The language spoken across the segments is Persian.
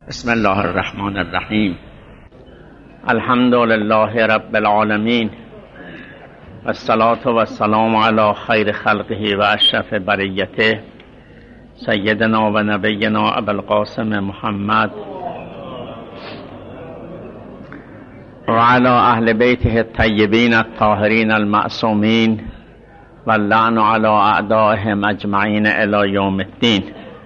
بسم الله الرحمن الرحیم. الحمد لله رب العالمین و الصلاة و السلام علی خیر خلقه و اشرف بریته سیدنا و نبینا ابوالقاسم محمد و علی اهل بیته الطیبین الطاهرین المعصومین و اللعن علی اعدائهم اجمعین الی یوم الدین.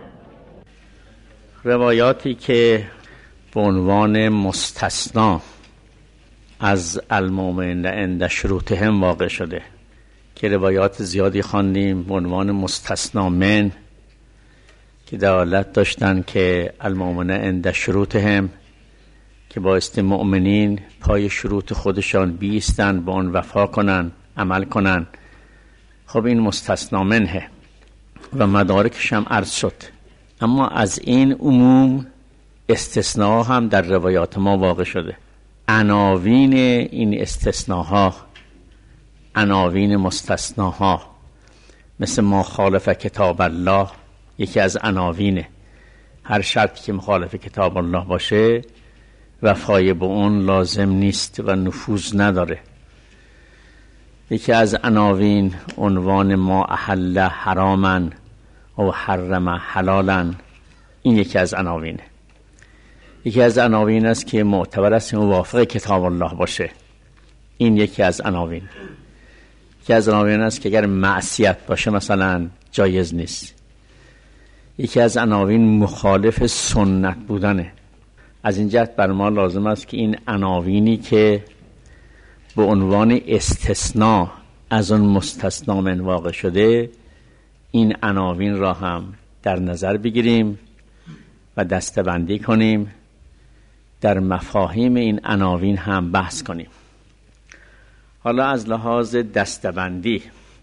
روایاتی که به عنوان مستثنا از المؤمنین عند شروطهم واقع شده که روایات زیادی خواندیم به عنوان مستثنا من که دلالت داشتن که المؤمنین عند شروطهم که بایستی مؤمنین پای شروط خودشان بیستن، با آن وفا کنن، عمل کنن. خب این مستثنا منه و مدارکش هم عرض شد. اما از این عموم استثناء هم در روایات ما واقع شده. عناوین این استثناءها، عناوین مستثناها، مثل ما خالف کتاب الله یکی از عناوینه. هر شرطی که مخالف کتاب الله باشه وفای به اون لازم نیست و نفوذ نداره. یکی از عناوین عنوان ما احل حراما و حرم حلالا، این یکی از عناوینه. یکی از عناوین است که معتبر است موافق کتاب الله باشه، این یکی از عناوین. یکی از عناوین است که اگر معصیت باشه مثلا جایز نیست. یکی از عناوین مخالف سنت بودنه. از این جهت بر ما لازم است که این عناوینی که به عنوان استثناء از اون مستثنا من واقع شده، این عناوین را هم در نظر بگیریم و دسته‌بندی کنیم، در مفاهیم این عناوین هم بحث کنیم. حالا از لحاظ دسته‌بندی،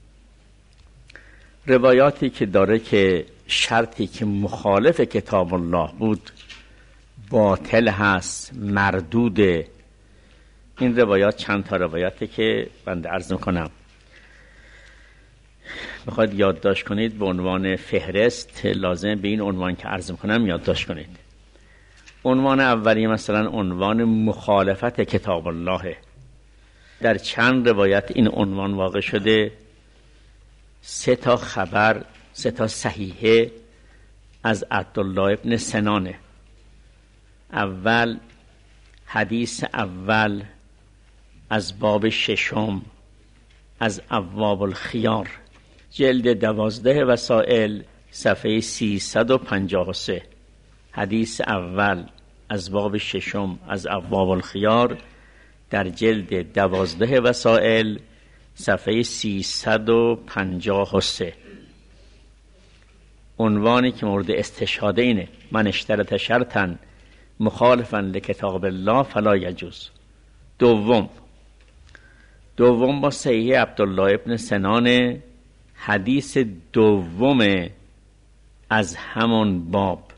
روایاتی که داره که شرطی که مخالف کتاب الله بود باطل هست، مردوده، این روایات چند تا روایاتی که بنده عرض میکنم. بخواید یادداشت کنید به عنوان فهرست، لازم به این عنوان که عرض میکنم یادداشت کنید. عنوان اولی مثلا عنوان مخالفت کتاب الله. در چند روایت این عنوان واقع شده. 3 تا خبر، 3 تا صحیحه از عبدالله ابن سنانه. اول حدیث اول از باب 6 از ابواب الخیار، جلد 12 وسائل، صفحه 353. حدیث اول از باب 6 از ابواب الخیار در جلد 12 وسائل، صفحه 353. عنوانی که مورد استشهاد اینه: من اشترط شرطا مخالفا لکتاب الله فلا یجوز. دوم با صحیح عبدالله ابن سنان، حدیث دوم از همون باب،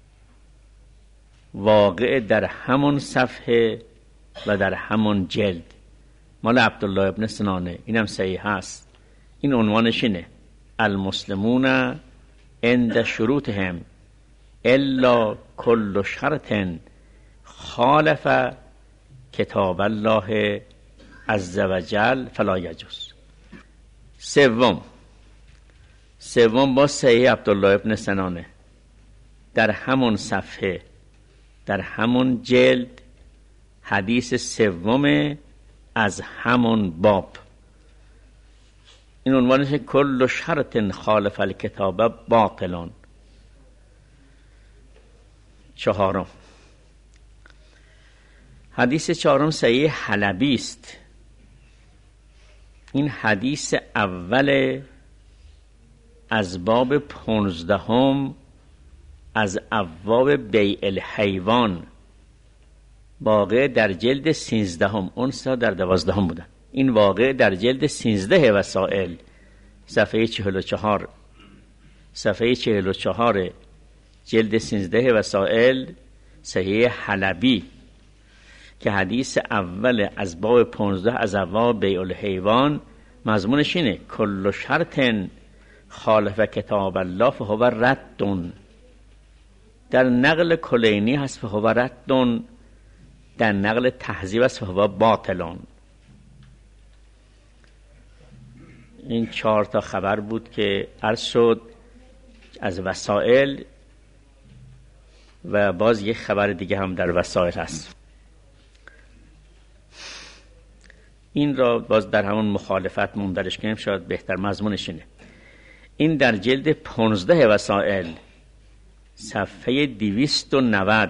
واقع در همون صفحه و در همون جلد، مال عبدالله ابن سنانه، اینم صحیح هست. این عنوانش اینه: المسلمون عند شروطهم الا کل شرط خالف کتاب الله عز وجل فلا یجوز. سوم با صحیح عبدالله ابن سنانه، در همون صفحه، در همون جلد، حدیث سوم از همون باب. این عنوانش کل شرط خالف الکتاب باطلان. 4 حدیث 4 صحیح حلبی است. این حدیث اول از باب 15 از ابواب بیع الحیوان، واقع در جلد 13. اون 3 در 12 بودن. این واقع در جلد 13 وسائل، صفحه 44. صفحه 44 جلد 13 وسائل، صحیح حلبی، که حدیث اول از باب 15 از ابواب بیع الحیوان مضمونش اینه: کل شرط خالف کتاب الله فهو رد. در نقل کلینی هست فهو ردون، در نقل تهذیب هست فهو باطلون. این 4 تا خبر بود که عرض شد از وسائل، و باز یک خبر دیگه هم در وسائل هست. این را باز در همون مخالفت مندرج کنیم، شاید بهتر مضمونش اینه. این در جلد 15 وسائل صفحه 290.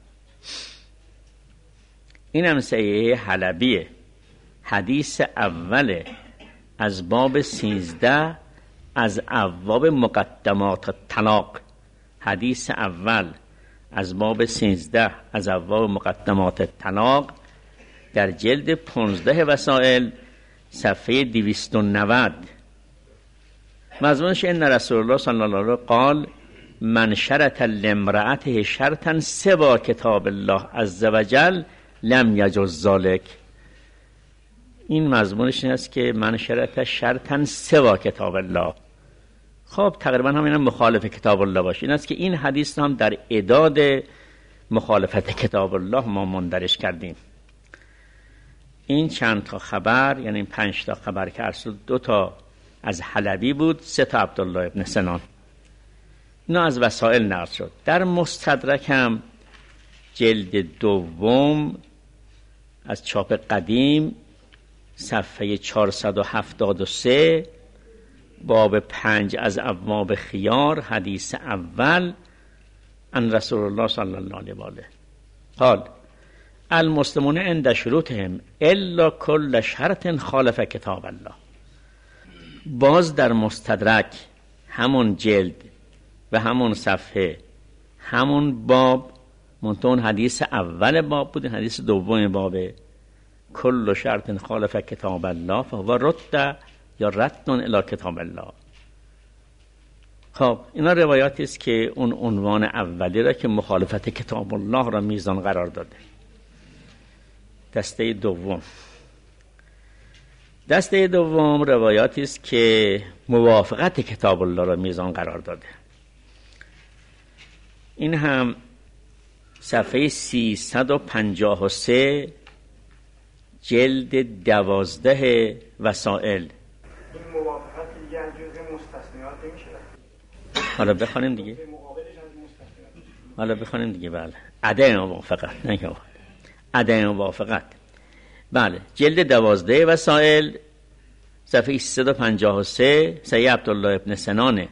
این هم صحیح حلبیه، حدیث اوله از باب 13 از ابواب مقدمات طلاق. حدیث اول از باب 13 از ابواب مقدمات طلاق در جلد 15 وسائل صفحه 290. مضمونش ان رسول الله صلی الله علیه و آله قال من شرط لامرأته شرطا سوا کتاب الله عز وجل لم یجوز ذلک. این مضمونش این است که من شرط شرطا سوا کتاب الله. خب تقریبا هم اینم مخالف کتاب الله باشه. این است که این حدیث هم در اعداد مخالفت کتاب الله ما مندرج کردیم. این چند تا خبر، یعنی این 5 تا خبر که ارسل، 2 تا از حلبی بود، 3 تا عبدالله ابن سنان. اینا از وسائل نقل شد. در مستدرک هم جلد 2 از چاپ قدیم صفحه 473 باب 5 از ابواب خیار حدیث اول ان رسول الله صلی الله علیه و آله قال المسلمون عند شروطهم الا كل شرط خالف کتاب الله. باز در مستدرک همون جلد و همون صفحه همون باب، منتون حدیث اول باب بود، حدیث دوم بابه کل شرط خالف کتاب الله فهو رد یا ردن الی کتاب الله. خب اینا روایاتی است که اون عنوان اولی را که مخالفت کتاب الله را میزان قرار داده. دسته دوم روایاتی است که موافقت کتاب الله را میزان قرار داده. این هم صفحه 353 جلد 12 وسائل. این موافقت دیگه از جزء مستثنیات نمیشه. حالا بخونیم دیگه. بله. عدم موافقت، نه که عدم موافقت. بله، جلد 12 وسائل صفحه 353 صحیح عبدالله ابن سنانه.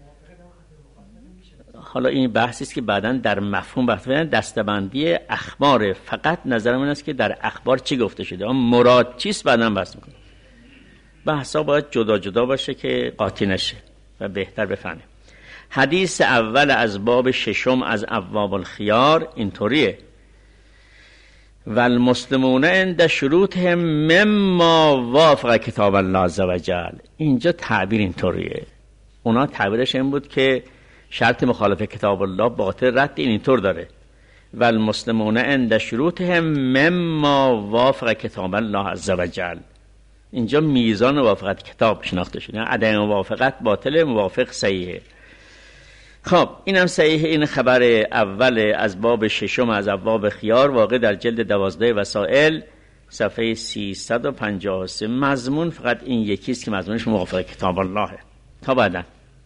حالا این بحثی است که بعداً در مفهوم بحث بدن، دستبندی اخبار. فقط نظر من است که در اخبار چی گفته شده، اما مراد چیست بعداً بحث میکنه. بحثا باید جدا جدا باشه که قاطی نشه و بهتر بفهمیم. حدیث اول از باب 6 از ابواب الخیار اینطوریه: والمسلمون عند شروطهم مما وافق کتاب الله عز وجل. اینجا تعبیر اینطوریه، اونا تعبیرش این بود که شرط مخالف کتاب الله باطل، رد اینطور داره: والمسلمون عند شروطهم مما وافق کتاب الله عز وجل. اینجا میزان موافقت کتاب شناخته شده، عدم موافقت باطل، موافق صحیحه. خب اینم صحیح. این خبر اول از باب 6 از ابواب خیار واقع در جلد 12 وسائل صفحه 353. مضمون فقط این یکیست که مضمونش موافق کتاب اللهه. تا بعدا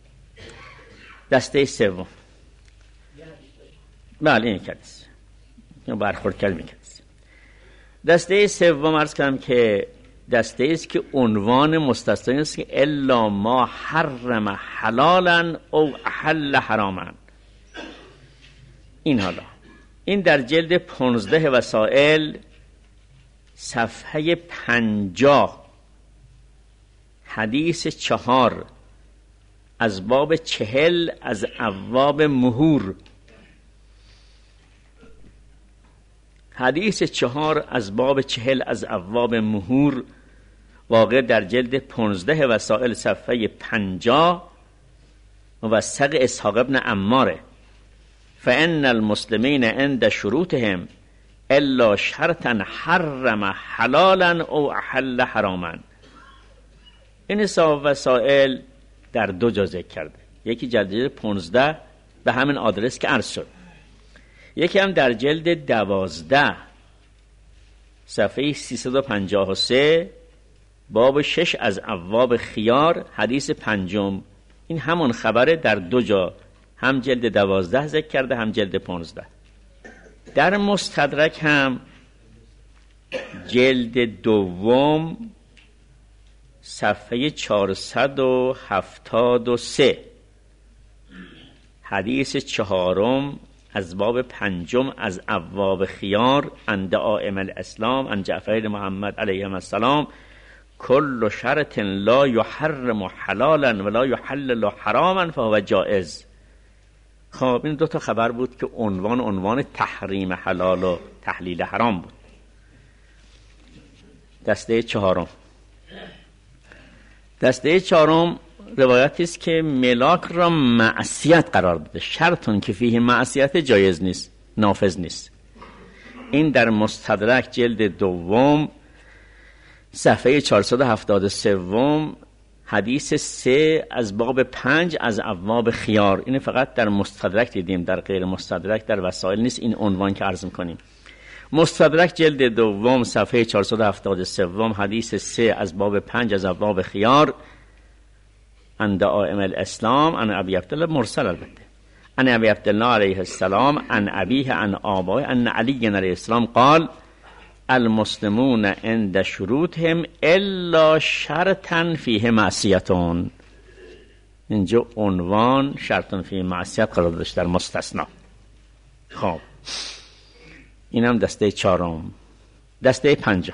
دسته سوم. بله این کلیس برخورد کلمی کلیس. دسته سوم عرض کنم که دسته است که عنوان مستثنی است که الا ما حرم حلالا او احل حراما. این حالا این در جلد 15 وسائل صفحه 50 حدیث 4 از باب 40 از ابواب مهور. حدیث 4 از باب 40 از ابواب مهور واقع در جلد 15 وسائل صفحه 50 موثق اسحاق ابن عماره: فان المسلمین عند شروطهم الا شرطا حرم حلالا او احل حراما. این حساب وسائل در 2 جا ذکر کرده. یکی جلد 15 به همین آدرس که عرض شد، یکی هم در جلد 12 صفحه 353 باب 6 از ابواب خیار حدیث 5. این همون خبره در 2 جا، هم جلد 12 ذکر کرده هم جلد 15. در مستدرک هم جلد 2 صفحه 473 حدیث 4 از باب 5 از ابواب خیار عند آئم الاسلام عن جعفر محمد علیه السلام کل شرط لا یحرم حلالا ولا یحلل حراما فهو جائز. خب این 2 تا خبر بود که عنوان تحریم حلال و تحلیل حرام بود. دسته 4 روایتی است که ملاک را معصیت قرار داده، شرطون که فیه معصیت جایز نیست، نافذ نیست. این در مستدرک جلد 2 صفحه 473 حدیث 3 از باب 5 از ابواب خیار. این فقط در مستدرک دیدیم، در غیر مستدرک در وسائل نیست این عنوان که عرض می‌کنیم. مستدرک جلد 2 صفحه 473 حدیث 3 از باب 5 از ابواب خیار عند آئم الاسلام عن ابی عبدالله، مرسل البته، عن ابی عبدالله علیه السلام عن ابیه عن آبائه ان علی علیه السلام قال المسلمون عند شروطهم الا شرطا فیه معصیتون. اینجا عنوان شرطا فیه معصیت قرار داشت در مستثنا. خب اینم دسته 4. دسته 5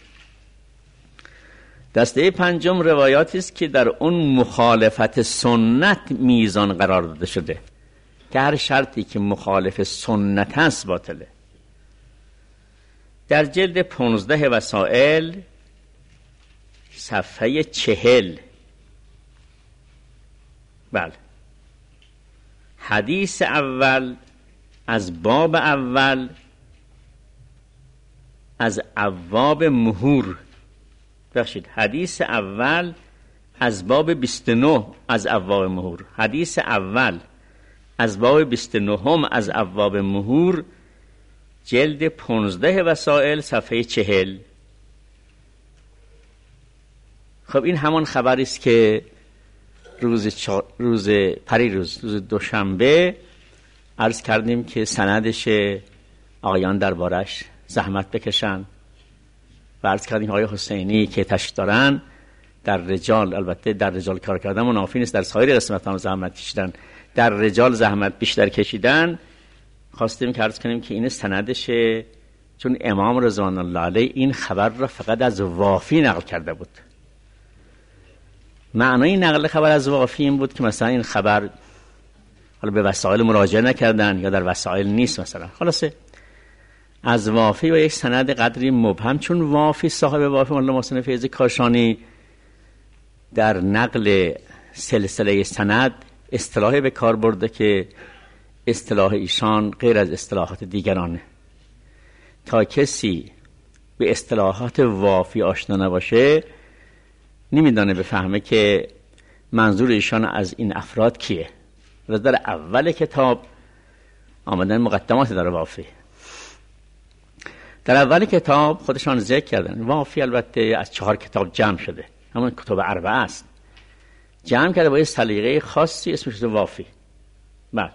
روایاتی است که در اون مخالفت سنت میزان قرار داده شده که هر شرطی که مخالف سنت است باطله. در جلد 15 وسائل صفحه 40 بله حدیث اول از باب اول از ابواب مهور، حدیث اول از باب 29 از ابواب مهور، حدیث اول از باب 29 از ابواب مهور جلد 15 وسائل صفحه 40. خب این همان خبری است که روز دوشنبه عرض کردیم که سندش آقایان دربارش زحمت بکشن و عرض کردیم آقای حسینی که تشریف دارن در رجال، البته در رجال کار کردن منافی نیست، در سایر قسمت هم زحمت کشیدن، در رجال زحمت بیشتر کشیدن. خواستیم که عرض کنیم که این سندش، چون امام رضوان الله علیه این خبر را فقط از وافی نقل کرده بود. معنای نقل خبر از وافی این بود که مثلا این خبر حالا به وسائل مراجعه نکردن یا در وسائل نیست مثلا، خلاصه از وافی و یک سند قدری مبهم، چون وافی صاحب وافی مولانا محسن فیض کاشانی در نقل سلسله سند اصطلاحی به کار برده که اصطلاح ایشان غیر از اصطلاحات دیگرانه. تا کسی به اصطلاحات وافی آشنا نباشه نمیدانه بفهمه که منظور ایشان از این افراد کیه. و در اول کتاب آمدن مقدمات در وافی، در اول کتاب خودشان ذکر کردن وافی البته از 4 کتاب جمع شده، همون کتاب اربعه است، جمع کرده با یه سلیقه خاصی اسمش وافی. بله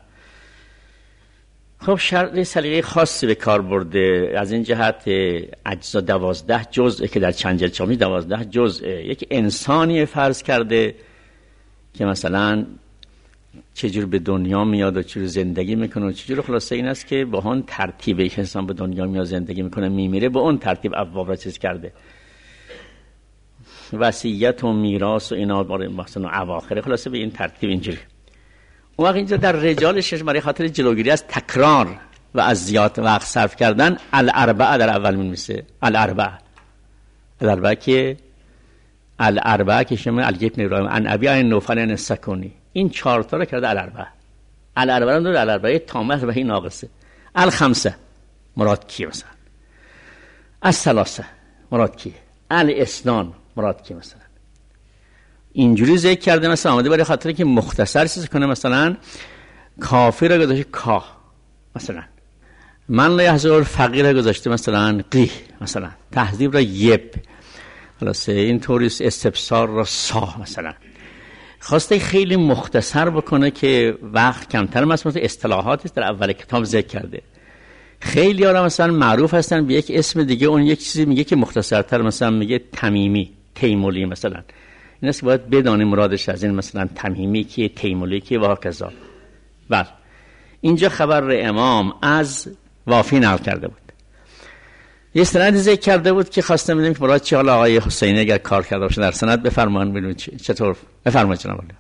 خب شرط سلیقه خاصی به کار برده، از این جهت اجزا 12 جزء که در چند جلد چاپی 12 جزء یک انسانی فرض کرده که مثلا چجور به دنیا میاد و چجور زندگی میکنه و چجور، خلاصه این است که با اون ترتیب یک انسان به دنیا میاد زندگی میکنه میمیره با اون ترتیب ابواب را چیز کرده، وصیت و میراث و اینا مثلا اواخر، خلاصه به این ترتیب اینجوری. اون وقت اینجا در رجالش برای خاطر جلوگیری از تکرار و از زیاد وقت صرف کردن الاربعه در اول می‌نویسه. الاربعه که شما الجبن ابراهیم ان ابی عن نوفل السکونی، این 4 تا رو کرده الاربعه رو الاربعه تامه و این ناقصه. الخمسه مراد کیه مثلا؟ الثلاثه مراد کیه؟ الاسنان مراد کیه مثلا؟ اینجوری ذکر کرده. مثلا آمده برای خاطر که مختصر چیز کنه، مثلا کافی رو گذاشته کا مثلا، من یحضر فقیر گذاشته مثلا قیح، مثلا تهذیب را یب، خلاصه این طوری استفسار را سا، مثلا خواسته خیلی مختصر بکنه که وقت کمتر، مثلا اصطلاحاتی در اول کتاب ذکر کرده. خیلی ها مثلا معروف هستن به یک اسم دیگه، اون یک چیزی میگه که مختصرتر، مثلا میگه تمیمی، تیمولی مثلا. این است که باید بدانیم مرادش از این مثلا تمیمی که تیمولی که و هکذا. بله اینجا خبر امام از وافی نقل کرده بود. یه سند ذکر کرده بود که خواستم بدونم که مراد چی. حالا آقای حسینی اگر کار کرده باشه در سند بفرمایید ببینید چطور. بفرمایید جناب عالی.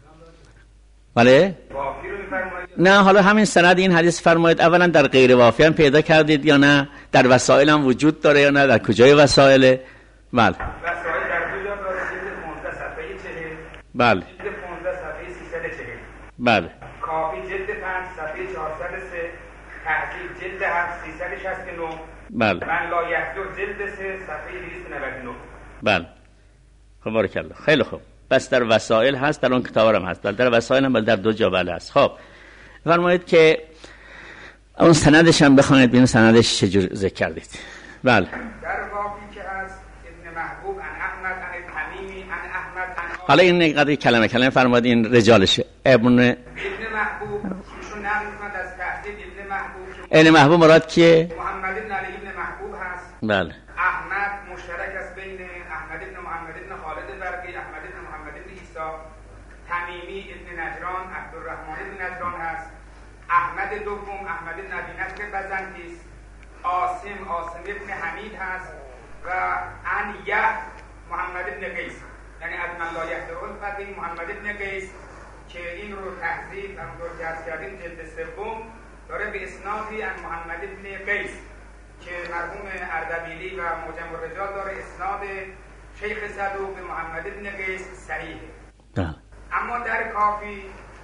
بله نه حالا همین سند این حدیث فرمایید. اولا در غیر وافی هم پیدا کردید یا نه؟ در وسائل هم وجود داره یا نه؟ در کجای وسائل؟ بله وسائل در کجا داره؟ جلد 15 صفحه 40. بله جلد 15 صفحه 340. بله کافی جلد 5 صفحه 403. تهذیب جلد 7 369. بله من لا یحضر جلد 3 صفحه 299. بله خب بارک الله. خیلی خوب. بس در وسائل هست، در اون کتاب هم هست. بله در وسائل هم بله در دو جا بله هست. خب فرمایید که اون سندش هم بخونید ببینید سندش چجور ذکر کردید. بله در واقعی که از ابن محبوب عن احمد عن تمیمی عن احمد عن حالا این قضیه کلمه فرمایید این رجالشه. ابن محبوب ایشون نقل می‌کند از تهذیب ابن محبوب. ابن محبوب مراد کیه؟ محمد بن علی ابن محبوب هست. بله احمد مشترک است بین احمد بن محمد بن خالد برقی، احمد بن محمد بن عیسی. تمیمی ابن نجران عبدالرحمن بن نجران هست. احمد دوم احمد بن ابی نصر بزنطی است. عاصم ابن حمید هست و عن محمد بن قیس، یعنی از من لا یحضر الفقیه محمد بن قیس که این رو تهذیب همونطور که عرض کردیم جلد 3 داره به اسنادی از محمد بن قیس که مرحوم اردبیلی و معجم الرجال داره اسناد شیخ صدوق به محمد بن قیس صحیحه. اما در کافی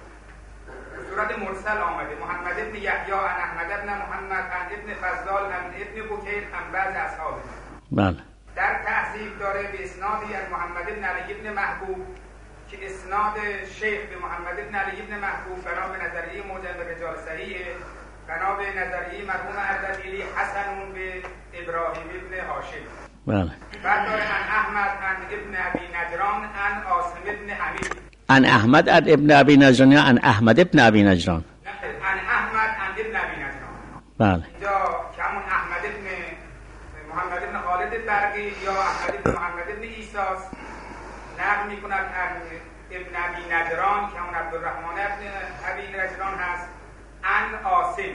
صورت مرسل آمده. محمد بن یحیی عن احمد بن محمد عن ابن فضال عن ابن بکیر عن بعض اصحابه. بله در تهذیب داره به اسنادی از محمد بن علی ابن محبوب که اسناد شیخ به محمد بن علی ابن محبوب بنا به نظریه معجم الرجال صحیحه، بنا به نظریه مرحوم اردبیلی حسنون به ابراهیم ابن هاشم. بله بعد داره عن احمد عن ابن ابی نجران عن عاصم ابن حمید. عن احمد عن ابن ابی نجران یا عن احمد ابن ابی نجران؟ عن احمد عن ابن ابی نجران. بله اینجا که همون احمد ابن محمد ابن خالد برقی یا احمد ابن محمد ابن عیسی نقل میکنند عن ابن ابی نجران که همون عبدالرحمن ابن ابی نجران هست عن عاصم.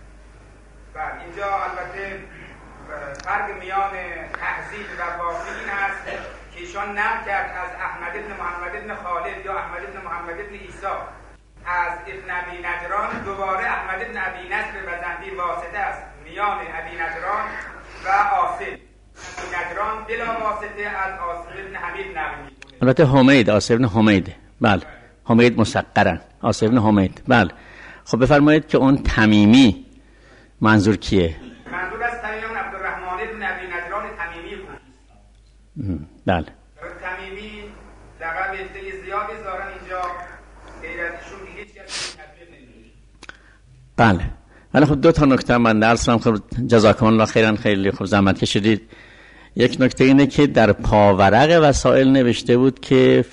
و اینجا البته فرق میان تهذیب و وافی این هست که ایشان نقل کرد از احمد ابن محمد ابن خالد یا احمد ابن محمد ابن عیسی از ابن ابی نجران، دوباره احمد ابن ابی نصر بزنطی واسطه است میان ابی نجران و عاصم. ابی نجران بلا واسطه از عاصم ابن حمید نقل میکنه. البته حمید، عاصم ابن حمید. بله حمید مسقرن، عاصم ابن حمید. بله خب بفرمایید که اون تمیمی منظور کیه؟ منظور از تمیمی عبدالرحمن ابن ابی نجران تمیمی بود. بله تمیمی لقب عده زیادی دارن اینجا غیر از ایشون هیچ کسی تدبیر نمیشه. بله ولی خب دو تا نکته من درس کنم. خب جزاکم الله خیرا، خیلی خوب زحمت کشیدید. یک نکته اینه که در پاورق وسائل نوشته بود که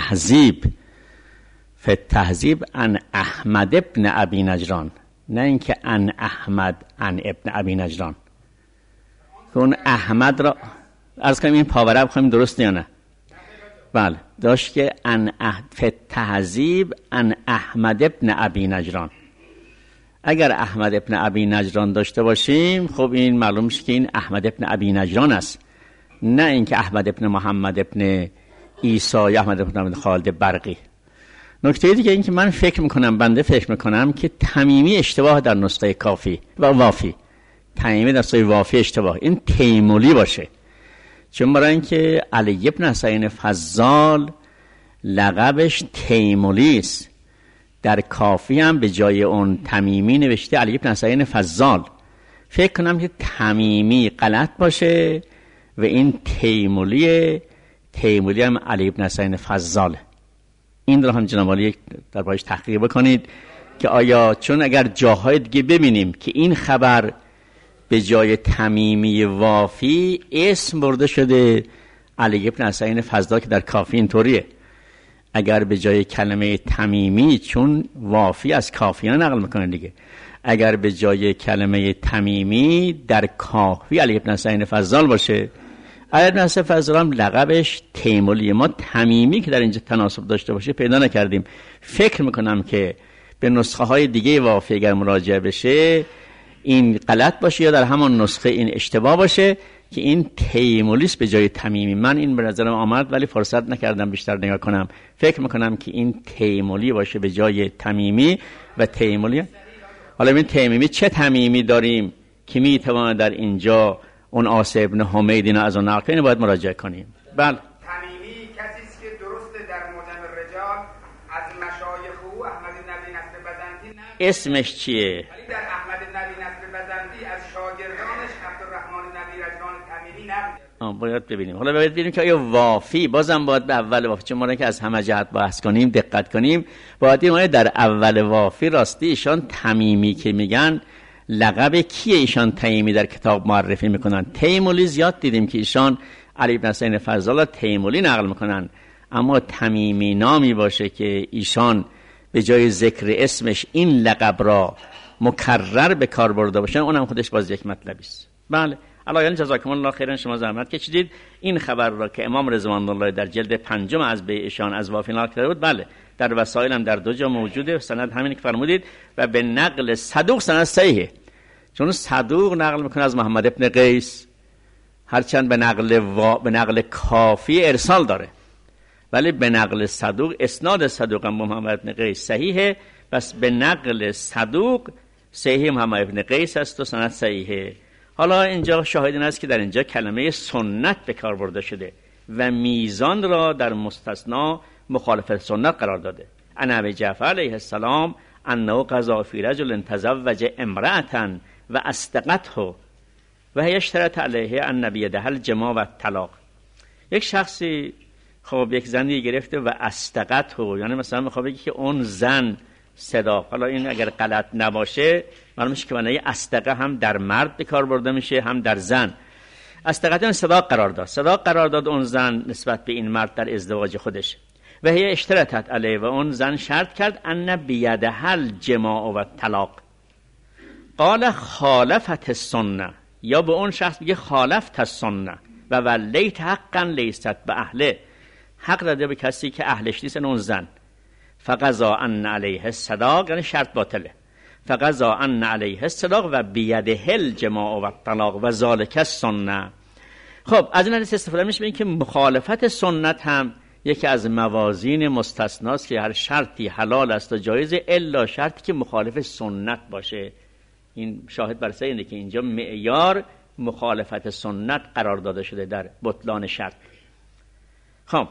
تهذیب عن احمد ابن ابی نجران، نه اینکه عن احمد عن ابن ابی نجران. که اون احمد را عرض کنیم این پاورق بخوایم درست یا نه؟ بله داشت که عن تهذیب عن احمد ابن ابی نجران. اگر احمد ابن ابی نجران داشته باشیم خب این معلوم میشه که این احمد ابن ابی نجران است، نه اینکه احمد ابن محمد ابن عیسی یا احمد ابن خالد برقی. نکته دیگه این که من بنده فکر میکنم که تمیمی اشتباه در نسخه کافی و وافی، تمیمی در نسخه وافی اشتباه، این تیمولی باشه. چون برای اینکه علی ابن حسین فضال لقبش تیمولی است، در کافی هم به جای اون تمیمی نوشته علی ابن حسین فضال. فکر کنم که تمیمی غلط باشه و این تیمولی هم علی ابن حسین فضاله. این رو هم جناب عالی در باش تحقیق بکنید. که آیا چون اگر جاهای دیگه ببینیم که این خبر به جای تمیمی وافی اسم برده شده، علی بن حسین فضلا که در کافی اینطوریه، اگر به جای کلمه تمیمی، چون وافی از کافیان نقل میکنه دیگه، اگر به جای کلمه تمیمی در کافی علی بن حسین فضال باشه، علی بن حسین فضال هم لقبش تیمولی، ما تمیمی که در اینجا تناسب داشته باشه پیدا نکردیم. فکر میکنم که به نسخه های دیگه وافی اگر مراجعه بشه این غلط باشه یا در همان نسخه این اشتباه باشه که این تیمولیس به جای تمیمی. من این به نظرم آمد ولی فرصت نکردم بیشتر نگاه کنم. فکر میکنم که این تیمولی باشه به جای تمیمی و تیمولی. حالا این تیممی چه تمیمی داریم که میتونه در اینجا اون عاصی ابن حمید اینا از اون نقل کنه، باید مراجعه کنیم. بله تمیمی کسی است که درسته در معجم الرجال از مشایخ او احمد بن نبی نصر بزنتی نه، اسمش چیه؟ ولی در احمد بن نبی نصر بزنتی از شاگردانش عبدالرحمن نبی رجلان تمیمی نبوده. باید ببینیم. حالا باید ببینیم که آیا وافی، بازم باید به اول وافی، چون ما که از همه جهت بحث کنیم دقت کنیم، باید این در اول وافی راستی ایشان تمیمی که میگن لقب کیه؟ ایشان تیمی در کتاب معرفی میکنن. تیمولی زیاد دیدیم که ایشان علی بن حسین فضال تیمولی نقل میکنن، اما تمیمی نامی باشه که ایشان به جای ذکر اسمش این لقب را مکرر به کار برده باشن، اونم خودش باز یک مطلبی است. بله علایان جزاکم الله خیرا، شما زحمت کشیدید. این خبر را که امام رضوان الله در جلد 5 از به ایشان از وافی نقل کرده بود، بله در وسایل هم در 2 جا موجوده، سند همین که فرمودید و به نقل صدوق سند صحیحه، چون صدوق نقل میکنه از محمد ابن قیس، هرچند به نقل کافی ارسال داره، ولی به نقل صدوق اسناد صدوق هم محمد ابن قیس صحیحه، بس به نقل صدوق صحیح محمد ابن قیس است و سند صحیحه. حالا اینجا شاهد این است که در اینجا کلمه سنت به کار برده شده و میزان را در مستثنا مخالفت سنت قرار داده. عن ابی جعفر علیه السلام انه قضا فی رجل تزوج امرأة و استقته و هی اشترط علیه ان بیده الجماع و الطلاق. یک شخصی خب یک زنی گرفته و استقته، یعنی مثلا میخواد بگه که اون زن صدا، حالا این اگر غلط نباشه معلوم میشه که معنی استقه هم در مرد به کار برده میشه هم در زن. استقه صدا قرار داد اون زن نسبت به این مرد در ازدواج خودش. و هی اشترطت علیه، و اون زن شرط کرد ان بیده الجماع و الطلاق. قال خالفت السنه، یا به اون شخص بگه خالفت السنه و ولیت حقا لیست به اهله، حق داده به کسی که اهلش نیست، اون زن. فقضا ان علیه الصداق، یعنی شرط باطله. فقضا ان علیه الصداق و بیده الجماع و الطلاق و ذالک السنه. خب از این حدیث استفاده میشه این که مخالفت سنت هم یکی از موازین مستثناست که هر شرطی حلال است و جایزه الا شرطی که مخالف سنت باشه. این شاهد بر اینه که اینجا معیار مخالفت سنت قرار داده شده در بطلان شرط. خب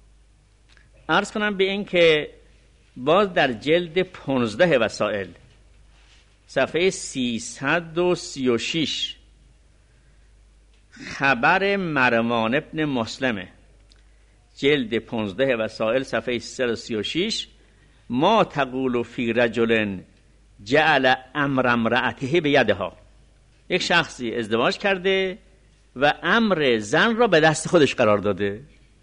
عرض کنم به این که باز در جلد 15 وسائل صفحه 336 خبر مروان ابن مسلمه، جلد 15 وسائل صفحه 336، ما تقول فی رجل جعل امر امرأته بیدها. یک شخصی ازدواج کرده و امر زن را به دست خودش قرار داده.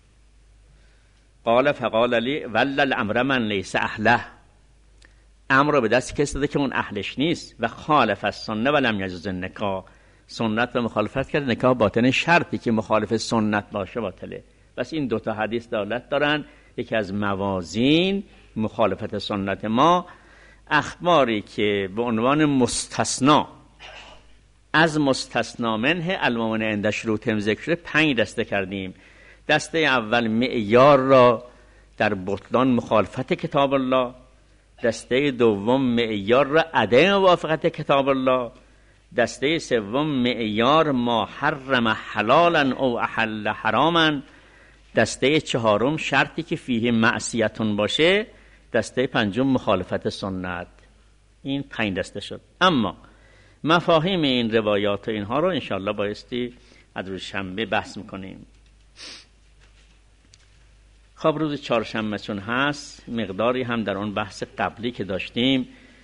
قال فقال لی ول الامر من لیس اهله، امر را به دست کسی داده که اون اهلش نیست. و خالف السنه و لم یجوز النکاح، سنت رو مخالفت کرد، نکاح باطنه، شرطی که مخالف سنت باشه باطله. بس این 2 حدیث دلالت دارن یکی از موازین مخالفت سنت ما. اخباری که به عنوان مستثنا از مستثنا منه المؤمن عند شروطهم ذکر 5 دسته کردیم. دسته اول معیار را در بطلان مخالفت کتاب الله، دسته دوم معیار را عدم موافقت کتاب الله، دسته سوم معیار ما حرم حلالا او احل حراما، دسته چهارم شرطی که فیه معصیتون باشه، دسته پنجم مخالفت سنت. این 5 دسته شد. اما مفاهیم این روایات و اینها رو انشاءالله بایستی از روز شنبه بحث میکنیم. خب روز چهارشنبه چون هست مقداری هم در اون بحث قبلی که داشتیم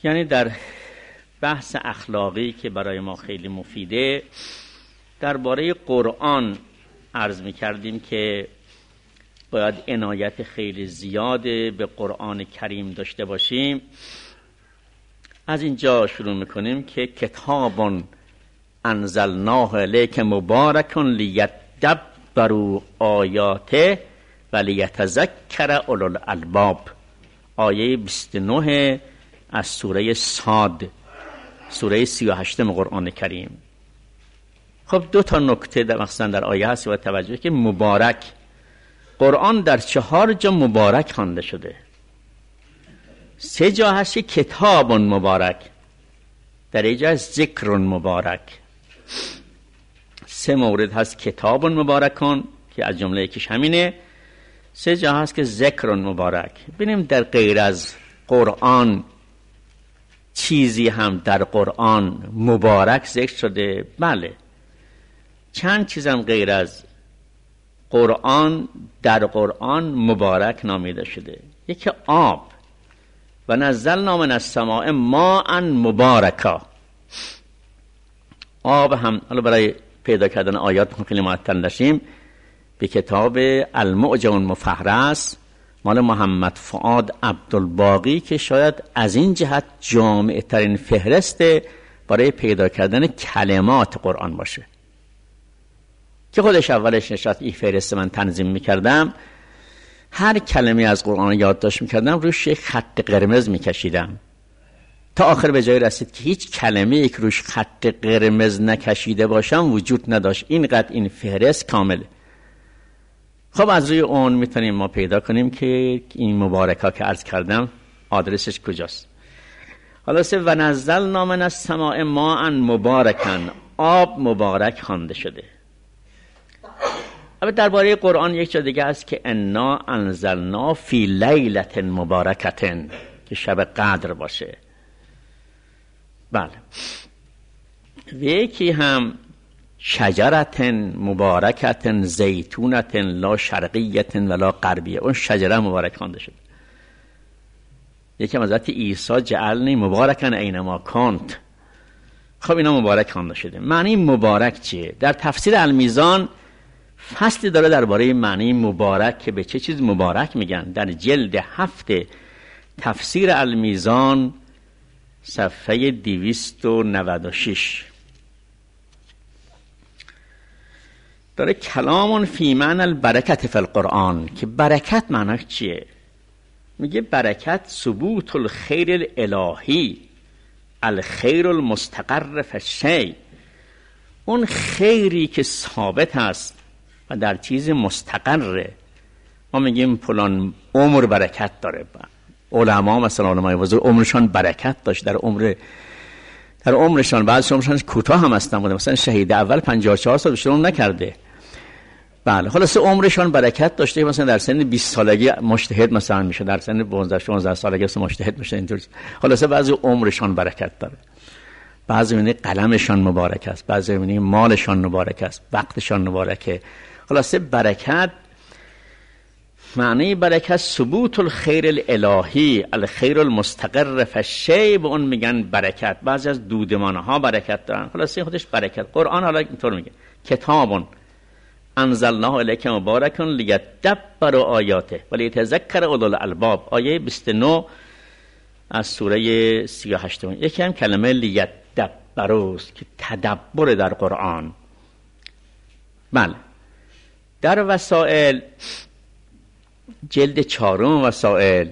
یعنی در بحث اخلاقی که برای ما خیلی مفیده، درباره قرآن عرض می‌کردیم که باید عنایت خیلی زیاد به قرآن کریم داشته باشیم. از اینجا شروع میکنیم که کتاب انزلناه الیک مبارک لیدبروا آیاته و لیتذکر اولو الالباب، آیه 29 از سوره صاد، سوره 38 قرآن کریم. خب 2 نکته در مثلا در آیه هست و توجه که مبارک، قرآن در 4 جا مبارک خوانده شده. 3 جا هست کتاب مبارک، در اینجا ذکر مبارک. 3 مورد هست کتاب مبارکان که از جمله یکیش همینه. 3 جا هست که ذکر مبارک. ببینیم در غیر از قرآن چیزی هم در قرآن مبارک ذکر شده؟ بله، چند چیز هم غیر از قرآن در قرآن مبارک نامیده شده. یکی آب، و نزلنا من السماء ماء مبارکا. آب هم حالا برای پیدا کردن آیات خیلی معطل نشیم، به کتاب المعجم المفهرس مال محمد فؤاد عبدالباقی که شاید از این جهت جامع ترین فهرست برای پیدا کردن کلمات قرآن باشه، که خودش اولش نشست این فهرست من تنظیم میکردم، هر کلمه از قرآن یادداشت میکردم، روش یک خط قرمز میکشیدم تا آخر به جای رسید که هیچ کلمه‌ای که روش خط قرمز نکشیده باشم وجود نداشت. اینقدر این فهرست کامله. خب از روی اون میتونیم ما پیدا کنیم که این مبارکا که عرض کردم آدرسش کجاست. حالا و نزلنا من السماء ماء مبارکا، آب مبارک خوانده شده. اما درباره قرآن یک جا دیگه هست که انا انزلنا فی لیلة مبارکة، که شب قدر باشه. بله. و یکی هم شجرة مبارکة زیتونة لا شرقیة ولا غربیه، اون شجره مبارک خوانده شده. یکی هم حضرت عیسی جعلنی مبارکا اینما کنت. خب اینا مبارک خوانده شده. معنی مبارک چیه؟ در تفسیر المیزان فصلی داره درباره معنی مبارک که به چه چیز مبارک میگن. در جلد 7 تفسیر المیزان صفحه 296 داره کلام فی معنی البرکت فی القرآن، که برکت معنی چیه؟ میگه برکت ثبوت الخیر الالهی، الخیر المستقر فی الشیء، اون خیری که ثابت است و در چیز مستقره. ما میگیم فلان عمر برکت داره. علما مثلا علمای بزرگ عمرشان برکت داشت، در عمرشان بعضی عمرشان کوتاه هم هستن بوده، مثلا شهید اول 54 سال بیشتر عمر نکرده. بله، خلاص عمرشان برکت داشته، مثلا در سن 20 سالگی مجتهد مثلا میشه، در سن 15 سالگی مثلا مجتهد میشه، اینطور. خلاص بعضی عمرشان برکت داره، بعضی میگن قلمشان مبارک است، بعضی میگن مالشان مبارک است، وقتشان مبارکه. خلاص برکت، معنی برکت ثبوت الخیر الالهی، الخیر المستقر فی الشیء، به اون میگن برکت. بعضی از دودمانها برکت دارن، خلاص خودش برکت. قرآن حالا اینطور میگه کتاب انزلناه الیک مبارک لیدبروا آیاته و لیتذکر اولو الالباب، آیه 29 از سوره 38. یکی هم کلمه لیدبروا که تدبر در قرآن. بله، در وسائل جلد 4 وسائل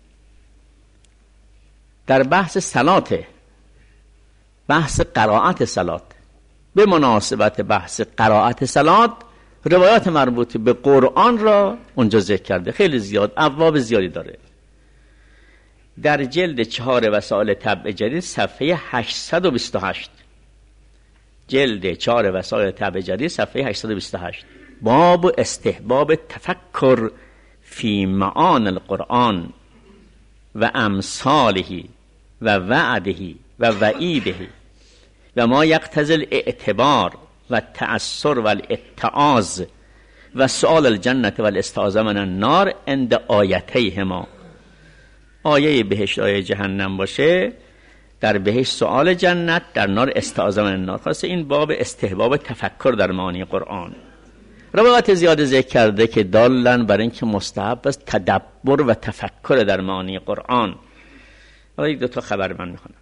در بحث صلاته، بحث قرائت صلات، به مناسبت بحث قرائت صلات روایات مربوط به قرآن را اونجا ذکر کرده، خیلی زیاد، ابواب زیادی داره. در جلد 4 وسائل طبع جدید صفحه 828، جلد 4 وسائل طبع جدید صفحه 828، باب استحباب تفکر فی معانی القرآن و امثاله و وعده و وعیده و ما یقتضی الاعتبار و تأثر و الاتعاظ و سؤال الجنة و الاستعاذة من النار عند آیتیهما. آیه بهشت آیه جهنم باشه، در بهشت سؤال جنت، در نار استعاذه من النار. خاصه این باب استحباب تفکر در معانی قرآن. روایات زیاد ذکر کرده که دالن بر این که مستحب است تدبر و تفکر در معانی قرآن. حالا یک دو تا خبر من میخونم.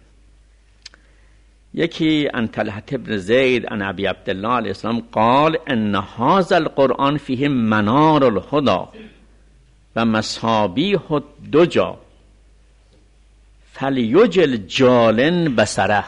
یکی عن طلحة بن زید عن ابی عبدالله علیه السلام قال ان هذا القرآن فيه منار الهدى و مصابیح الدجى فلیجل جالن بصره.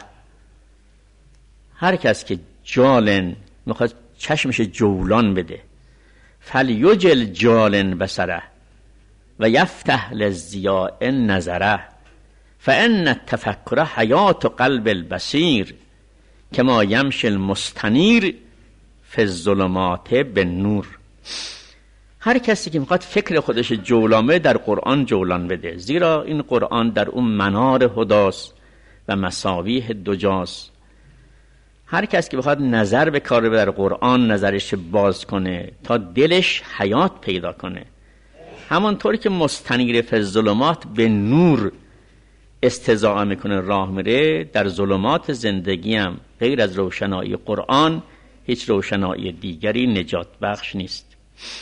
هر کس که جالن میخواد چشمش جولان بده، فلیجل جالن بصره و یفتح للضیاء نظره فان التفکر حیات قلب البصیر کما یمشی المستنیر فی الظلمات بالنور. هر کسی که میخواد فکر خودش جولانه در قرآن جولان بده، زیرا این قرآن در اون منار هداست و مصابیح دجاست. هر کسی که بخواد نظر به کار در قرآن نظرش باز کنه تا دلش حیات پیدا کنه، همانطوری که مستنیر فی الظلمات به نور استضاءه میکنه راه میره، در ظلمات زندگی هم غیر از روشنایی قرآن هیچ روشنایی دیگری نجات بخش نیست.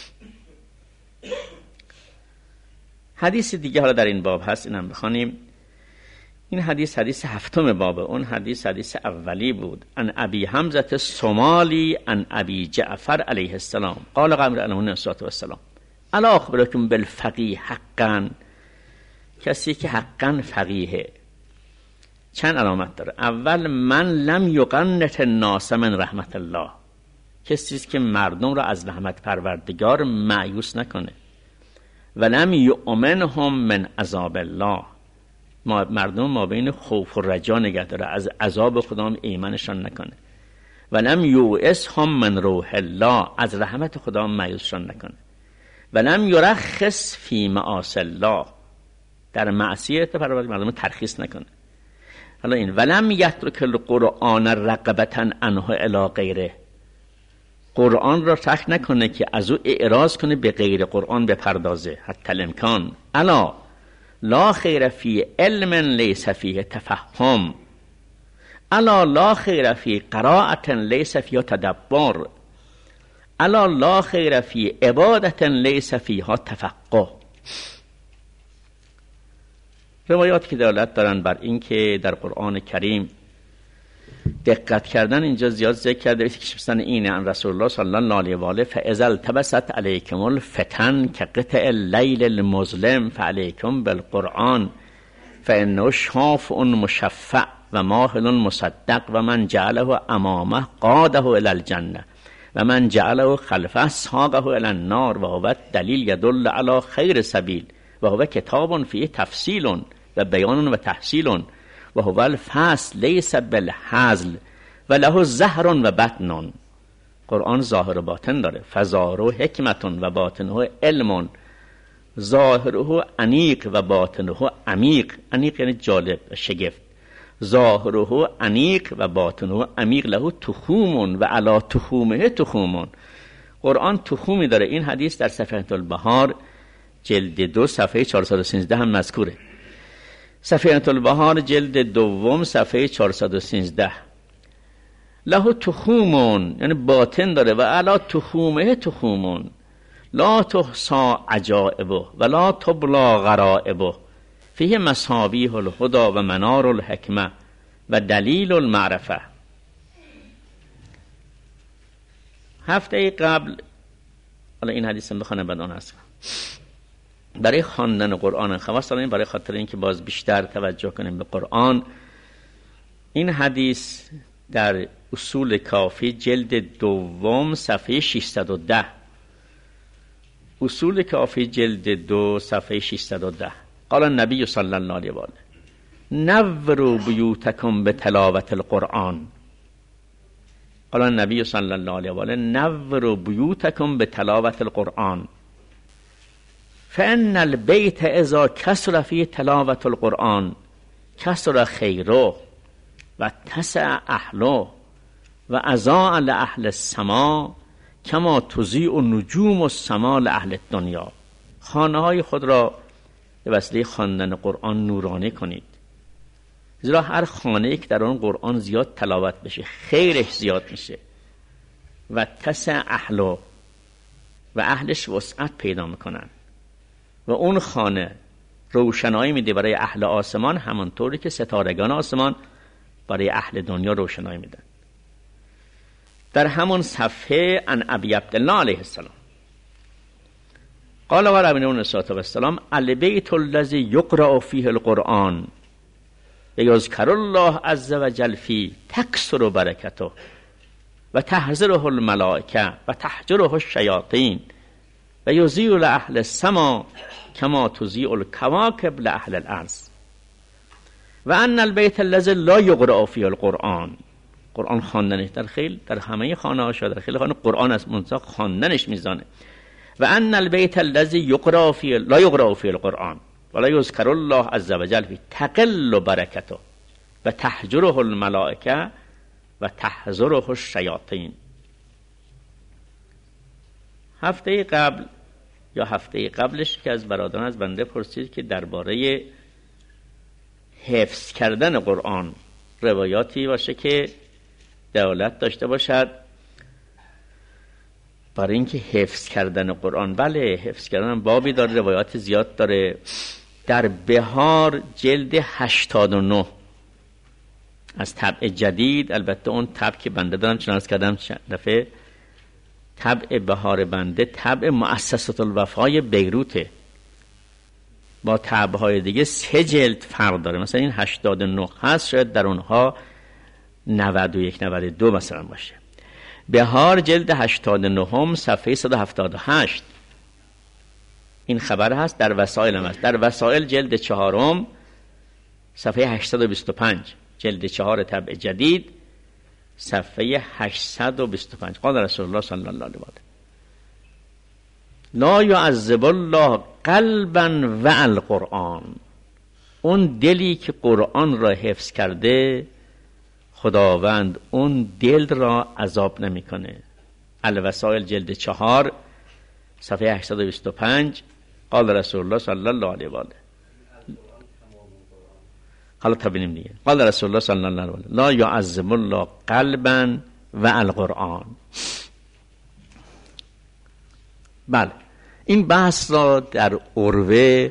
حدیث دیگه حالا در این باب هست، اینم بخوانیم. این حدیث هفتم بابه. اون حدیث اولی بود. ان ابی حمزه الصومالی ان ابی جعفر علیه السلام قال قال علیه السلام الا اخبرکم بالفقیه حقا. کسی که حقا فقیه چند علامت داره. اول من لم یقنط الناس من رحمت الله، کسی که مردم را از رحمت پروردگار مایوس نکنه. ولم یؤمنهم من عذاب الله، مردم ما بین خوف و رجا نگه داره، از عذاب خدا ایمنشان نکنه. ولم یؤسهم من روح الله، از رحمت خدا مایوسشان نکنه. ولم یرخص فی معاصی الله، در معصیت پروردگار مردم ترخیص نکنه. حالا این ولم یترک القرآن رغبة عنه الی غیره، قرآن را ترک نکنه که از او اعراض کنه به غیر قرآن بپردازه حتی الامکان. الا لا خیر فی علم لیس فیه تفهم، الا لا خیر فی قراءة لیس فیها تدبر، الا لا خیر فی عبادة لیس فیها تفقه. روایات که دلالت دارن بر این که در قرآن کریم دقت کردن اینجا زیاد ذکر کرده. کشفتن اینه ان رسول الله صلی الله علیه و آله فاذا التبست علیکم الفتن كقطع الليل المظلم فعليكم بالقرآن فانه شافع مشفع و ماهل مصدق و من جعله امامه قاده الى الجنه و من جعله خلفه ساقه الى النار و هو دلیل يدل على خیر سبیل و هو کتاب فیه تفصیل و بیان و تحصیل و هو الفصل لیس بالهزل و له ظهر و بطن. قرآن ظاهر و باطن داره. فظاهره حکمت و باطنه علم، ظاهره انیق و باطنه عمیق. انیق یعنی جالب و شگفت. ظاهره انیق و باطنه عمیق. له تخوم و علی تخومه تخوم. قرآن تخومی داره. این حدیث در صفحه البحار جلد 2 صفحه 413 هم مذکوره. صفحه البحار جلد 2 صفحه 413. له تخومون یعنی باطن داره و علا تخومه تخومون لا تحصى عجائبه و لا تبلا غرائبه فیه مصابیح الهدى و منار الحکمه و دلیل المعرفه. هفته قبل حالا این حدیث هم بخوانم بعد آن هست. برای خواندن قرآن خواست داریم، برای خاطر اینکه باز بیشتر توجه کنیم به قرآن. این حدیث در اصول کافی جلد 2 صفحه 610. اصول کافی جلد 2 صفحه 610. قال النبی صلی الله علیه و آله نوروا بیوتکم بتلاوت القرآن. قال النبی صلی الله علیه و آله نوروا بیوتکم بتلاوت القرآن فان البیت اذا کثر فی تلاوت القرآن کثر خیره و تسع اهله و اضاء لاهل السماء کما تضیء نجوم السماء لاهل الدنیا. خانه های خود را به وسیله خواندن قرآن نورانی کنید، زیرا هر خانه‌ای که در آن قرآن زیاد تلاوت بشه خیرش زیاد میشه و تسع اهله و اهلش وسعت پیدا میکنن و اون خانه روشنایی میده برای اهل آسمان، همانطوری که ستارگان آسمان برای اهل دنیا روشنایی میدن. در همون صفحه عن ابی عبدالله علیه السلام قال و ربنا علیه السلام البیت الذی یقرأ فیه القرآن و یذکر الله عز وجل فی تکثر برکته و تحذره الملائکه و تحجره الشیاطین و یضیء لاهل السما کما تضیء الکواکب لاهل الارض و ان البیت الذی لا یقرأ فیه القرآن، قرآن خواندنش در همه خانه هاش در خیلی خانه قرآن از منطق خواندنش میزانه. و ان البیت الذی یقرأ فیه لا یقرأ فیه القرآن ولا یذکر الله عز وجل فی تقل برکته و تحجره الملائکه و تحذره الشیاطین. هفته قبل یا هفته قبلش که از برادران از بنده پرسید که درباره حفظ کردن قرآن روایاتی باشه که دلالت داشته باشد برای اینکه حفظ کردن قرآن. بله، حفظ کردن بابی داره، روایات زیاد داره. در بهار جلد 89 از طبع جدید، البته اون طبع که بنده دارم چون عرض کردم دفعه طبع بهار بنده طبع مؤسسة الوفای بیروته، با طبعهای دیگه 3 جلد فرق داره. مثلا این 89 هست، شاید در اونها 91 92 مثلا باشه. بهار جلد 89 صفحه 178 این خبر هست. در وسائل هم هست. در وسائل جلد 4 صفحه 825 جلد 4 طبع جدید صفحه 825 قال رسول الله صلی الله علیه و آله لا یعذب الله قلبا و القرآن، اون دلی که قرآن را حفظ کرده خداوند اون دل را عذاب نمیکنه. الوسائل جلد 4 صفحه 825 قال رسول الله صلی الله علیه و آله. حالا تبینیم دیگه. قال رسول الله صلی الله علیه و آله لا یعذب الله قلبا و القرآن. بله، این بحث را در عروه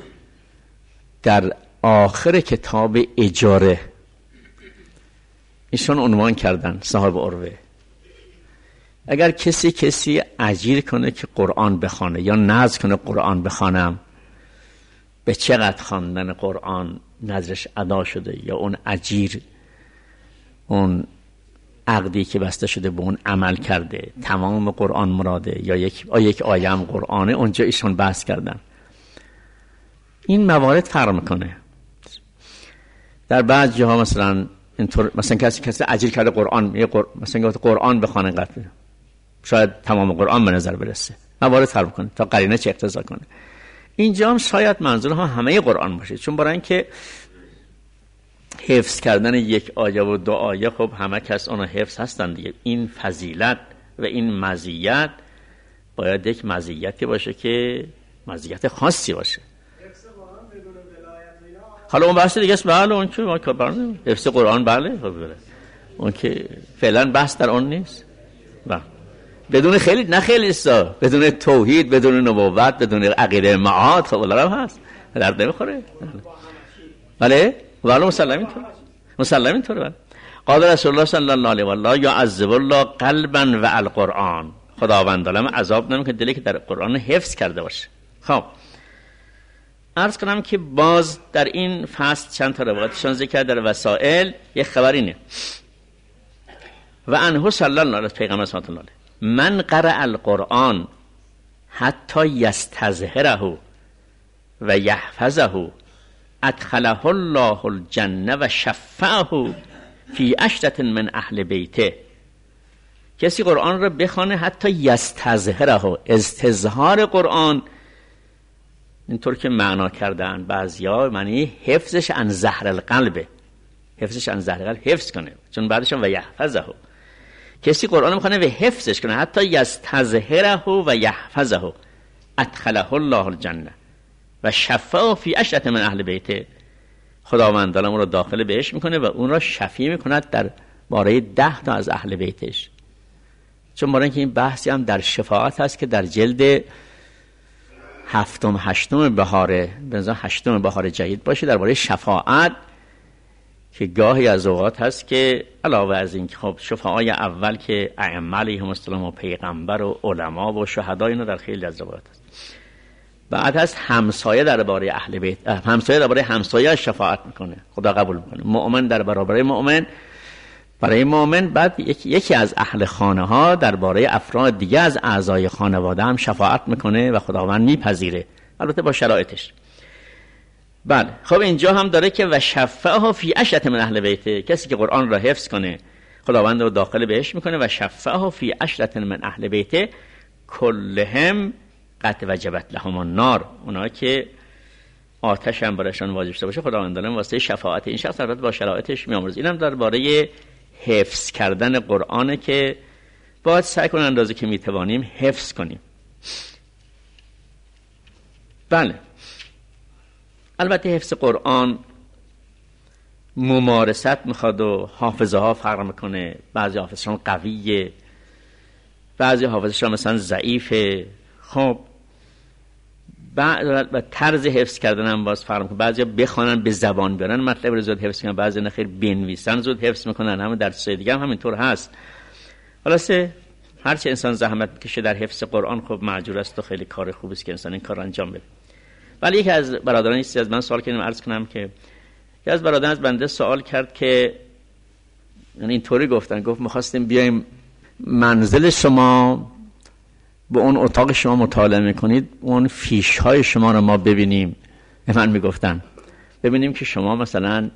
در آخر کتاب اجاره ایشون عنوان کردن، صاحب عروه. اگر کسی اجیر کنه که قرآن بخونه یا نذر کنه قرآن بخونم، به چقدر خواندن قرآن نذرش ادا شده یا اون اجیر اون عقدی که بسته شده به اون عمل کرده، تمام قرآن مراده یا یک آیه هم قرآنه، اونجا ایشون بحث کردن. این موارد فرق میکنه. در بعض جاها مثلا اینطور، مثلا کسی اجیر کرده قرآن مثلا قرآن بخونه قطعه، شاید تمام قرآن به نظر برسه، موارد فرق کنه تا قرینه چه اقتضا کنه. اینجا هم شاید منظور همه قرآن باشه، چون برای اینکه حفظ کردن یک آیه و 2 آیه، خب همه کس اونو حفظ هستن دیگه. این فضیلت و این مزیت باید یک مزیتی باشه که مزیت خاصی باشه. حالا اون بحث دیگه است. بله، اون که حفظ قرآن بله، اون که فعلا بحث در اون نیست. بله، بدون خیلی است، بدون توحید، بدون نبوت، بدون عقیده معاد، خب الله هست درد نمیخوره. بله مسلم اینطوره. بله. قال رسول الله صلی الله علیه و آله یعذب الله قلبا و القرآن، خداوند عالم عذاب نمیکنه دلی که در قرآن حفظ کرده باشه. خب عرض کنم که باز در این فصل چند تا روایتشان ذکر در وسائل. یک خبر اینه و عنه صلی الله علیه پیغمبر صلی الله علیه من قرأ القرآن حتی یستظهره و یحفظه ادخله الله الجنه و شفعه فی 10 من اهل بیته. کسی قرآن را بخونه حتی یستظهره، استظهار قرآن اینطور که معنا کردن بعضیا معنی حفظش عن ظهر القلب، حفظش عن ظهر القلب، حفظ کنه، چون بعدش و یحفظه، کسی قرآن میخونه و حفظش کنه حتی یستظهره و یحفظه ادخله الله الجنه و شفعه فی 10 من اهل بیته، خداوند اون رو داخل بهش میکنه و اون را شفیع میکند در باره 10 تا از اهل بیتش. چون برای اینکه این بحثی هم در شفاعت هست که در جلد 7 و 8 بهار، بنظر 8 بهار جدید باشه، درباره شفاعت، که گاهی از اوقات هست که علاوه از این که خب شفاعای اول که ائمه علیهم السلام و پیغمبر و علما و شهدا، اینا در خیلی از روایات هست. بعد هست همسایه درباره اهل بیت، همسایه درباره همسایه شفاعت میکنه، خدا قبول میکنه. مؤمن در برابر مؤمن، برای مؤمن. بعد یکی از اهل خانه ها درباره افراد دیگه از اعضای خانواده هم شفاعت میکنه و خداوند میپذیره، البته با شرایطش. بله خب اینجا هم داره که و شفعه فی 10 من اهل بیت، کسی که قرآن را حفظ کنه خداوند رو داخل بهش میکنه. و شفعه فی 10 من اهل بیت کلهم قد وجبت لهم النار، اونها که آتش هم برایشان واجب شده باشه خداوند داره واسه شفاعت این شخص البته با شرایطش میامرزه. اینم درباره حفظ کردن قرآنه که باید سعی کنیم اندازه که میتوانیم حفظ کنیم. بله البته حفظ قرآن ممارست میخواد و حافظه ها فرق میکنه. بعضی حافظشان قویه، بعضی حافظشان مثلا ضعیفه. خب و طرز حفظ کردن هم باز فرق میکنه. بعضی بخوانن به زبان بیارن مطلب رو زود حفظ کنن، بعضی نخیر بنویسن زود حفظ میکنن. همه در سوی دیگه هم همینطور هست. خلاصه هرچه انسان زحمت میکشه در حفظ قرآن خب معجور است و خیلی کار خوبی است که انسان این کار انجام بده. ولی یکی از برادران از من سوال کردم، عرض کنم که یکی از برادران از بنده سوال کرد که یعنی اینطوری گفت می‌خواستیم بیایم منزل شما، به اون اتاق شما مطالعه میکنید، اون فیش های شما رو ما ببینیم. من میگفتن ببینیم که شما مثلا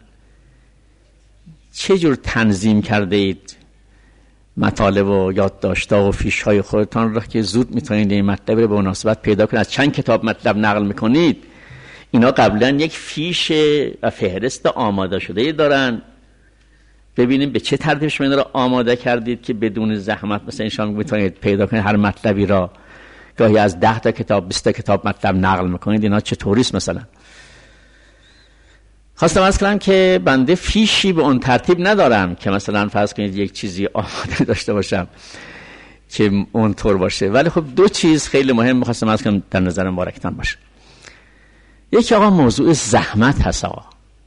چه جور تنظیم کرده اید مطالب و یادداشت‌ها و فیش های خودتان را که زود میتونید این مطلب رو به مناسبت پیدا کنید. از چند کتاب مطلب نقل میکنید، اینا قبلا یک فیش و فهرست آماده شده دارن. ببینیم به چه ترتیب شما این رو آماده کردید که بدون زحمت مثلا شما میتونید پیدا کنید هر مطلبی را. گاهی از 10 تا کتاب 20 تا کتاب مطلب نقل میکنید، اینا چطوری است؟ مثلا خواستم عرض کنم که بنده فیشی به اون ترتیب ندارم که مثلا فرض کنید یک چیزی آماده داشته باشم که اون طور باشه. ولی خب 2 چیز خیلی مهم میخواستم عرض کنم در نظر مبارکتان باشه. یکی آقا موضوع زحمت هست. آقا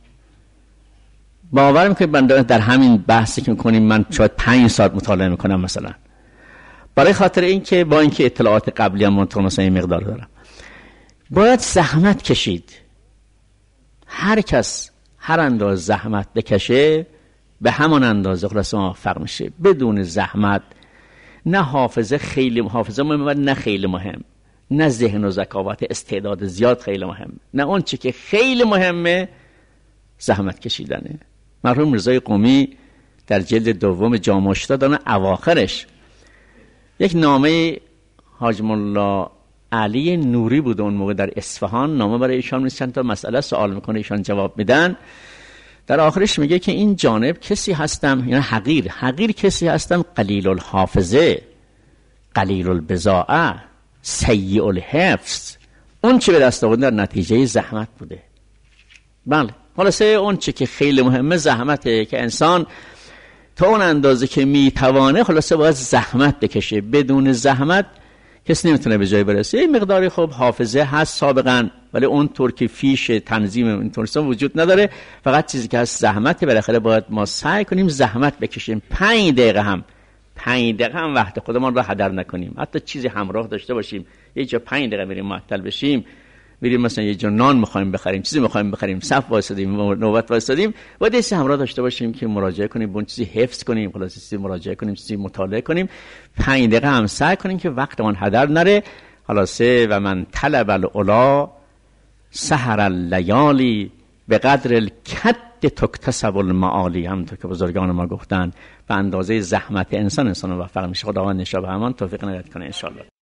باور میکنید بنده در همین بحثی که میکنیم من شاید 5 ساعت مطالعه میکنم مثلا، برای خاطر اینکه با اینکه اطلاعات قبلی هم مثلا این مقدار دارم، باید زحمت کشید. هر کس هر اندازه زحمت بکشه به همان اندازه خلاص موفق میشه. بدون زحمت نه حافظه خیلی مهمه، نه خیلی مهم، نه ذهن و ذکاوت استعداد زیاد خیلی مهم، نه اون چی که خیلی مهمه زحمت کشیدنه. مرحوم رضای قمی در جلد 2 جامع اشتادان اواخرش یک نامه حاج مولا علی نوری بود اون موقع در اصفهان، نامه برای ایشان می‌نویسن تا مسئله سوال میکنه، ایشان جواب میدن. در آخرش میگه که این جانب کسی هستم، یعنی حقیر کسی هستم، قلیل الحافظه، قلیل البضاعه، سیء الحفظ. اون چه به دست آورد در نتیجه زحمت بوده. بله خلاصه اون چه که خیلی مهمه زحمته، که انسان تا اون اندازه که میتوانه خلاصه باید زحمت بکشه. بدون زحمت کسی نمیتونه به جای برسه. یه مقداری خب حافظه هست سابقا، ولی اون طور که فیش تنظیم اینطور وجود نداره. فقط چیزی که هست زحمته. بالاخره باید ما سعی کنیم زحمت بکشیم. 5 دقیقه هم وقت خودمون را هدر نکنیم. حتی چیزی همراه داشته باشیم، یه جا 5 دقیقه بریم معطل بشیم، میریم مثلا یه جا نان می‌خوایم بخریم، چیزی می‌خوایم بخریم، صف وایسادیم، نوبت وایسادیم، باید چیزی همراه داشته باشیم که مراجعه کنیم، به اون چیزی حفظ کنیم، خلاص چیزی مراجعه کنیم، چیزی مطالعه کنیم. 5 دقیقه هم سعی کنیم که وقتمون هدر نره. خلاصه و من طلب العلا سحر اللیالی به قدر الکد تکتسب المعالی. همونطور که بزرگان ما گفتن به اندازه زحمت انسان رو موفق میشه. خداوند ان شاء الله همان توفیق عنایت کنه ان شاء الله.